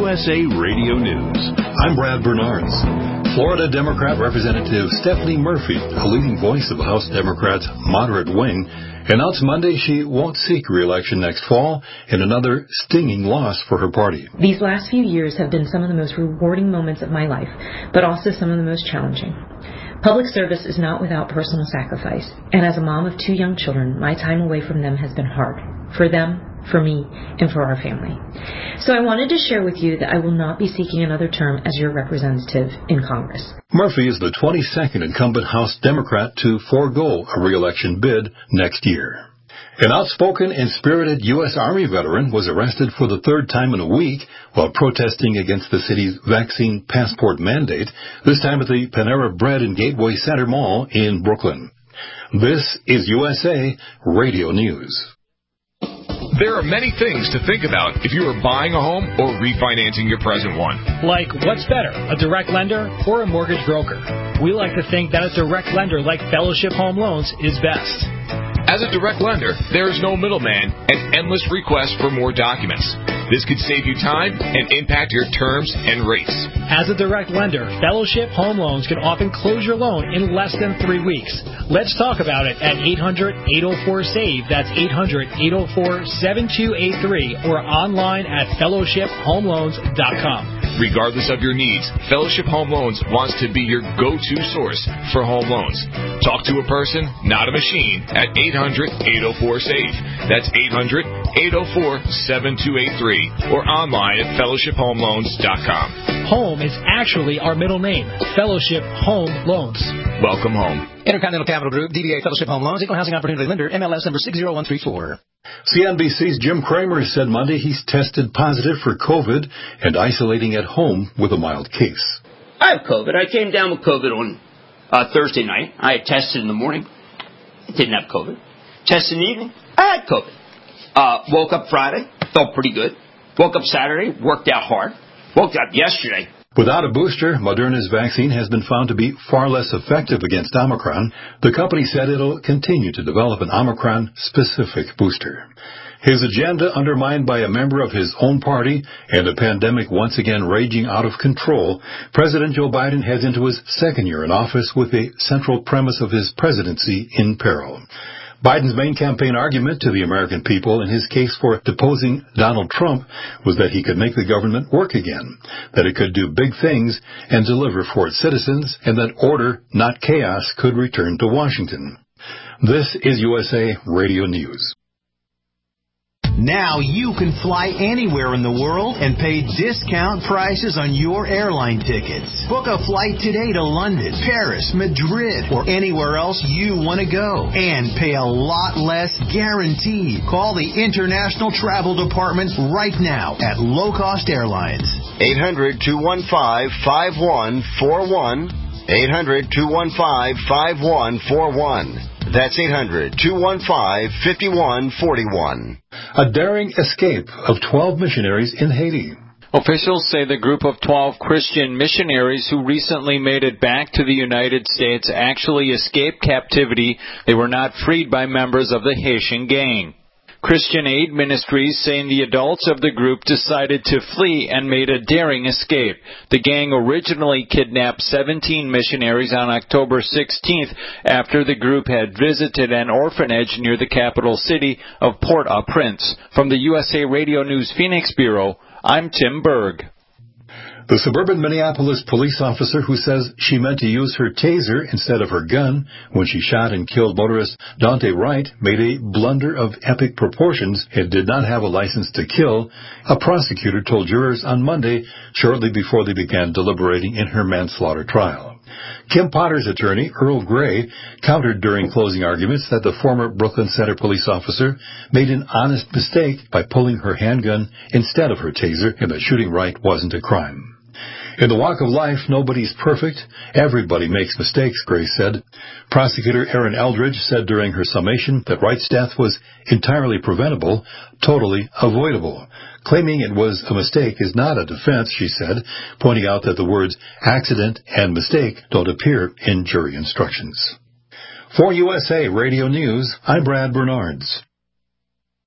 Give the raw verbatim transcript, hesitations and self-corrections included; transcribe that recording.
U S A Radio News. I'm Brad Bernards. Florida Democrat Representative Stephanie Murphy, a leading voice of the House Democrats' moderate wing, announced Monday she won't seek re-election next fall in another stinging loss for her party. These last few years have been some of the most rewarding moments of my life, but also some of the most challenging. Public service is not without personal sacrifice, and as a mom of two young children, my time away from them has been hard. For them, for me, and for our family. So I wanted to share with you that I will not be seeking another term as your representative in Congress. Murphy is the twenty-second incumbent House Democrat to forego a re-election bid next year. An outspoken and spirited U S Army veteran was arrested for the third time in a week while protesting against the city's vaccine passport mandate, this time at the Panera Bread and Gateway Center Mall in Brooklyn. This is U S A Radio News. There are many things to think about if you are buying a home or refinancing your present one. Like, what's better, a direct lender or a mortgage broker? We like to think that a direct lender like Fellowship Home Loans is best. As a direct lender, there is no middleman and endless requests for more documents. This could save you time and impact your terms and rates. As a direct lender, Fellowship Home Loans can often close your loan in less than three weeks. Let's talk about it at eight hundred, eight oh four, SAVE. That's eight hundred, eight oh four, seven two eight three or online at fellowship home loans dot com. Regardless of your needs, Fellowship Home Loans wants to be your go-to source for home loans. Talk to a person, not a machine, at eight hundred, eight oh four, SAVE. That's eight hundred, eight oh four, seven two eight three or online at fellowship home loans dot com. Home is actually our middle name, Fellowship Home Loans. Welcome home. Intercontinental Capital Group, D B A Fellowship Home Loans, Equal Housing Opportunity Lender, M L S number six zero one three four. C N B C's Jim Cramer said Monday he's tested positive for COVID and isolating at home with a mild case. I have COVID. I came down with COVID on uh, Thursday night. I had tested in the morning. I didn't have COVID. Tested in the evening. I had COVID. Uh, woke up Friday. Felt pretty good. Woke up Saturday. Worked out hard. Woke up yesterday. Without a booster, Moderna's vaccine has been found to be far less effective against Omicron. The company said it'll continue to develop an Omicron-specific booster. His agenda undermined by a member of his own party and a pandemic once again raging out of control, President Joe Biden heads into his second year in office with a central premise of his presidency in peril. Biden's main campaign argument to the American people in his case for deposing Donald Trump was that he could make the government work again, that it could do big things and deliver for its citizens, and that order, not chaos, could return to Washington. This is U S A Radio News. Now you can fly anywhere in the world and pay discount prices on your airline tickets. Book a flight today to London, Paris, Madrid, or anywhere else you want to go. And pay a lot less guaranteed. Call the International Travel Department right now at Low Cost Airlines. eight hundred, two one five, five one four one. eight hundred, two one five, five one four one. That's eight hundred, two one five, five one four one. A daring escape of twelve missionaries in Haiti. Officials say the group of twelve Christian missionaries who recently made it back to the United States actually escaped captivity. They were not freed by members of the Haitian gang. Christian Aid Ministries saying the adults of the group decided to flee and made a daring escape. The gang originally kidnapped seventeen missionaries on October sixteenth after the group had visited an orphanage near the capital city of Port-au-Prince. From the U S A Radio News Phoenix Bureau, I'm Tim Berg. The suburban Minneapolis police officer who says she meant to use her taser instead of her gun when she shot and killed motorist Dante Wright made a blunder of epic proportions and did not have a license to kill, a prosecutor told jurors on Monday, shortly before they began deliberating in her manslaughter trial. Kim Potter's attorney, Earl Gray, countered during closing arguments that the former Brooklyn Center police officer made an honest mistake by pulling her handgun instead of her taser and that shooting Wright wasn't a crime. In the walk of life, nobody's perfect. Everybody makes mistakes, Grace said. Prosecutor Erin Eldridge said during her summation that Wright's death was entirely preventable, totally avoidable. Claiming it was a mistake is not a defense, she said, pointing out that the words accident and mistake don't appear in jury instructions. For U S A Radio News, I'm Brad Bernards.